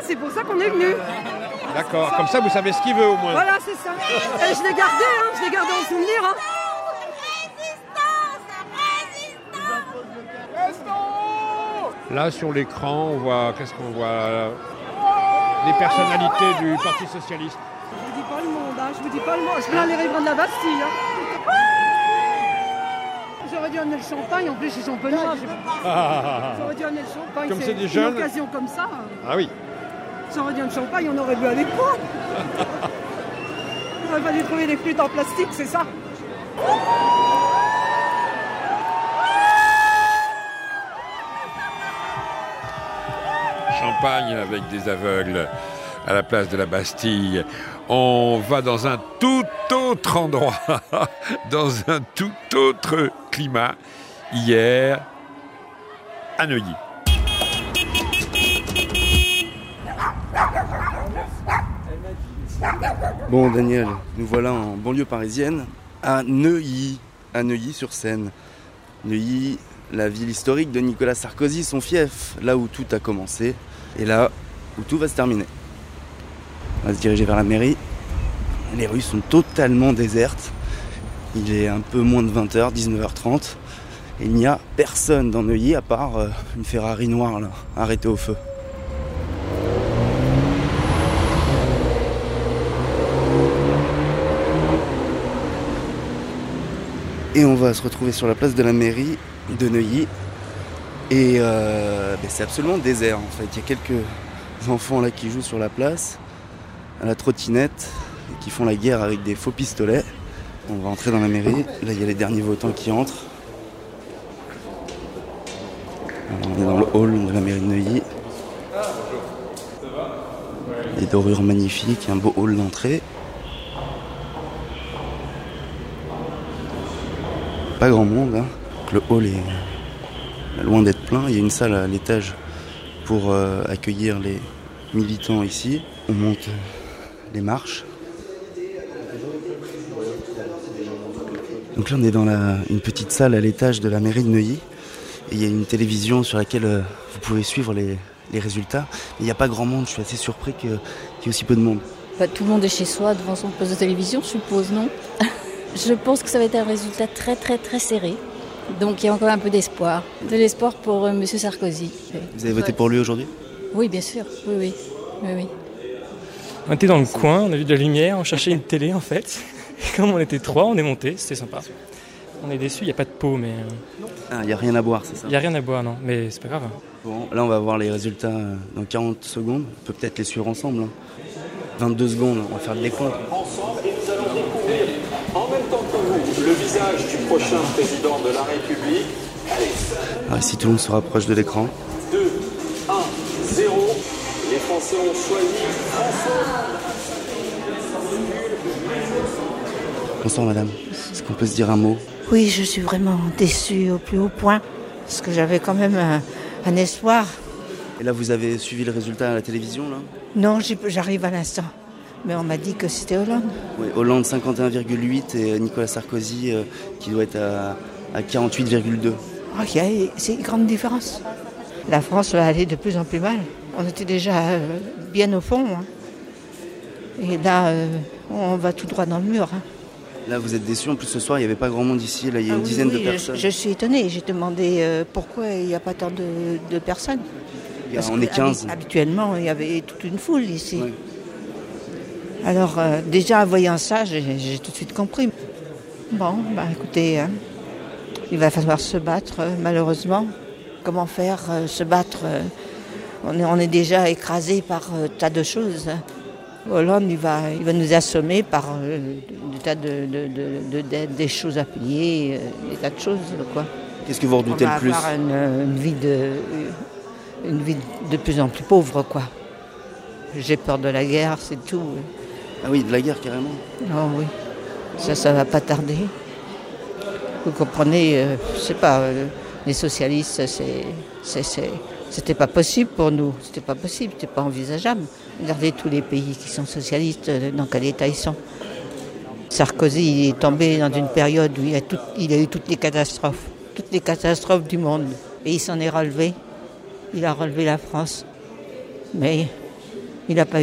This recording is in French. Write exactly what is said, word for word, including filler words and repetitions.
c'est pour ça qu'on est venu. D'accord, comme ça vous savez ce qu'il veut au moins. Voilà, c'est ça. Et je l'ai gardé, hein, je l'ai gardé en souvenir. Hein. Là sur l'écran, on voit, qu'est-ce qu'on voit? Les personnalités du Parti Socialiste. Je vous dis pas le monde, hein, je vous dis pas le monde. Je viens les riverains de la Bastille. Hein. J'aurais dû amener le champagne, en plus je suis champenois. Ah. J'aurais dû amener le champagne, Comme c'est, c'est des une jeunes. occasion comme ça. Ah oui. J'aurais dû amener le champagne, on aurait bu avec moi. Il aurait fallu trouver des flûtes en plastique, c'est ça. Champagne avec des aveugles à la place de la Bastille. On va dans un tout autre endroit, dans un tout autre climat. Hier, à Neuilly. Bon Daniel, nous voilà en banlieue parisienne, à Neuilly, à Neuilly-sur-Seine. Neuilly, la ville historique de Nicolas Sarkozy, son fief, là où tout a commencé, et là où tout va se terminer. On va se diriger vers la mairie. Les rues sont totalement désertes. Il est un peu moins de vingt heures, dix-neuf heures trente. Et il n'y a personne dans Neuilly à part euh, une Ferrari noire là, arrêtée au feu. Et on va se retrouver sur la place de la mairie de Neuilly. Et euh, ben c'est absolument désert en fait. Il y a quelques enfants là qui jouent sur la place, à la trottinette, et qui font la guerre avec des faux pistolets. On va entrer dans la mairie. Là, il y a les derniers votants qui entrent. Alors, on est dans le hall de la mairie de Neuilly. Des dorures magnifiques, un beau hall d'entrée. Pas grand monde, hein. Le hall est loin d'être plein. Il y a une salle à l'étage pour euh, accueillir les militants ici. On monte les marches. Donc là, on est dans la, une petite salle à l'étage de la mairie de Neuilly. Et il y a une télévision sur laquelle euh, vous pouvez suivre les, les résultats. Mais il n'y a pas grand monde. Je suis assez surpris que, qu'il y ait aussi peu de monde. Bah, tout le monde est chez soi devant son poste de télévision, je suppose, non? Je pense que ça va être un résultat très très très serré. Donc il y a encore un peu d'espoir. De l'espoir pour euh, M. Sarkozy. Vous avez voté pour lui aujourd'hui? Oui, bien sûr. Oui, oui. oui, oui. On était dans le coin, on a vu de la lumière, on cherchait une télé en fait. Et comme on était trois, on est monté, c'était sympa. On est déçus, il n'y a pas de pot, mais... Ah, il n'y a rien à boire, c'est ça? Il n'y a rien à boire, non, mais c'est pas grave. Bon, là on va voir les résultats dans quarante secondes. On peut peut-être les suivre ensemble. Hein. vingt-deux secondes, on va faire le décompte. Ensemble, et nous allons découvrir en même temps que vous le visage du prochain président de la République. Allez. Alors ici tout le monde se rapproche de l'écran. deux, un, zéro. Les Français ont choisi François. Bonsoir madame, est-ce qu'on peut se dire un mot? Oui, je suis vraiment déçue au plus haut point, parce que j'avais quand même un, un espoir. Et là vous avez suivi le résultat à la télévision là? Non, j'arrive à l'instant, mais on m'a dit que c'était Hollande. Oui, Hollande cinquante et un virgule huit et Nicolas Sarkozy euh, qui doit être à, à quarante-huit virgule deux. Oh, y a, c'est une grande différence. La France va aller de plus en plus mal. On était déjà euh, bien au fond, hein. Et là, euh, on va tout droit dans le mur. Hein. Là, vous êtes déçus. En plus, ce soir, il n'y avait pas grand monde ici. Là, il y a ah une oui, dizaine oui, de personnes. Je, je suis étonnée. J'ai demandé euh, pourquoi il n'y a pas tant de, de personnes. A, on est quinze. Habituellement, il y avait toute une foule ici. Oui. Alors, euh, déjà, en voyant ça, j'ai, j'ai tout de suite compris. Bon, bah écoutez, hein, il va falloir se battre, euh, malheureusement. Comment faire euh, se battre euh, on, est, on est déjà écrasé par euh, tas de choses. Hollande, il va, il va nous assommer par euh, des tas de, de, de, de, de, des choses à payer, euh, des tas de choses, quoi. Qu'est-ce que vous redoutez le plus? On va avoir une, une, vie de, une vie de plus en plus pauvre, quoi. J'ai peur de la guerre, c'est tout. Ah oui, de la guerre, carrément. Oh oui, ça, ça va pas tarder. Vous comprenez, euh, je sais pas, euh, les socialistes, c'est, c'est, c'est, c'était pas possible pour nous, c'était pas possible, c'était pas envisageable. Regardez tous les pays qui sont socialistes, dans quel état ils sont. Sarkozy il est tombé dans une période où il a, tout, il a eu toutes les catastrophes, toutes les catastrophes du monde. Et il s'en est relevé, il a relevé la France. Mais Il n'a pas